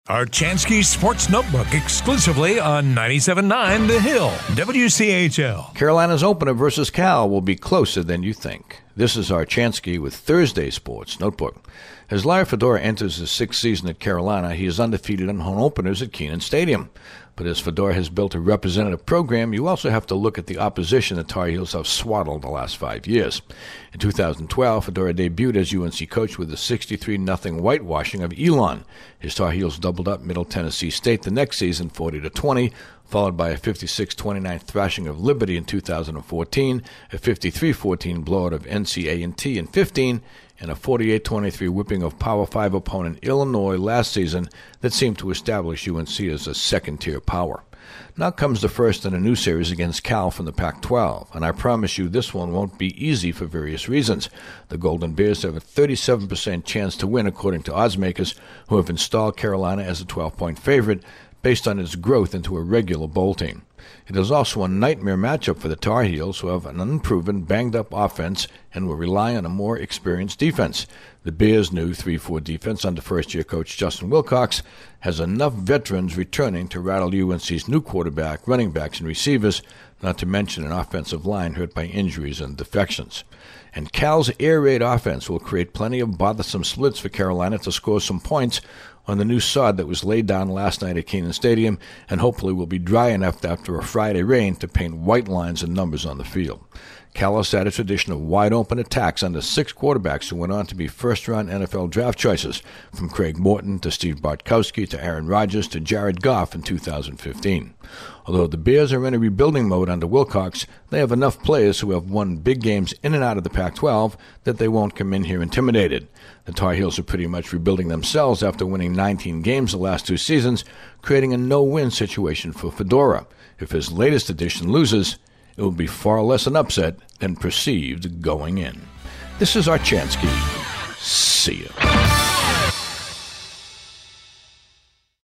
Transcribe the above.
Archansky Sports Notebook exclusively on 97.9 The Hill, WCHL. Carolina's opener versus Cal will be closer than you think. This is Archansky with Thursday Sports Notebook. As Larry Fedora enters his sixth season at Carolina, he is undefeated in home openers at Kenan Stadium. But as Fedora has built a representative program, you also have to look at the opposition the Tar Heels have swaddled the last 5 years. In 2012, Fedora debuted as UNC coach with a 63-0 whitewashing of Elon. His Tar Heels doubled up Middle Tennessee State the next season 40-20, followed by a 56-29 thrashing of Liberty in 2014, a 53-14 blowout of NC A&T in 15, and a 48-23 whipping of Power 5 opponent Illinois last season that seemed to establish UNC as a second-tier power. Now comes the first in a new series against Cal from the Pac-12, and I promise you this one won't be easy for various reasons. The Golden Bears have a 37% chance to win according to oddsmakers, who have installed Carolina as a 12-point favorite based on its growth into a regular bowl team. It is also a nightmare matchup for the Tar Heels, who have an unproven, banged-up offense and will rely on a more experienced defense. The Bears' new 3-4 defense under first-year coach Justin Wilcox has enough veterans returning to rattle UNC's new quarterback, running backs, and receivers, not to mention an offensive line hurt by injuries and defections. And Cal's air raid offense will create plenty of bothersome splits for Carolina to score some points on the new sod that was laid down last night at Kenan Stadium, and hopefully will be dry enough after a Friday rain to paint white lines and numbers on the field. Cal has had a tradition of wide-open attacks under 6 quarterbacks who went on to be first-round NFL draft choices, from Craig Morton to Steve Bartkowski to Aaron Rodgers to Jared Goff in 2015. Although the Bears are in a rebuilding mode under Wilcox, they have enough players who have won big games in and out of the Pac-12 that they won't come in here intimidated. The Tar Heels are pretty much rebuilding themselves after winning 19 games the last 2 seasons, creating a no-win situation for Fedora. If his latest edition loses, it will be far less an upset than perceived going in. This is Archansky. See ya.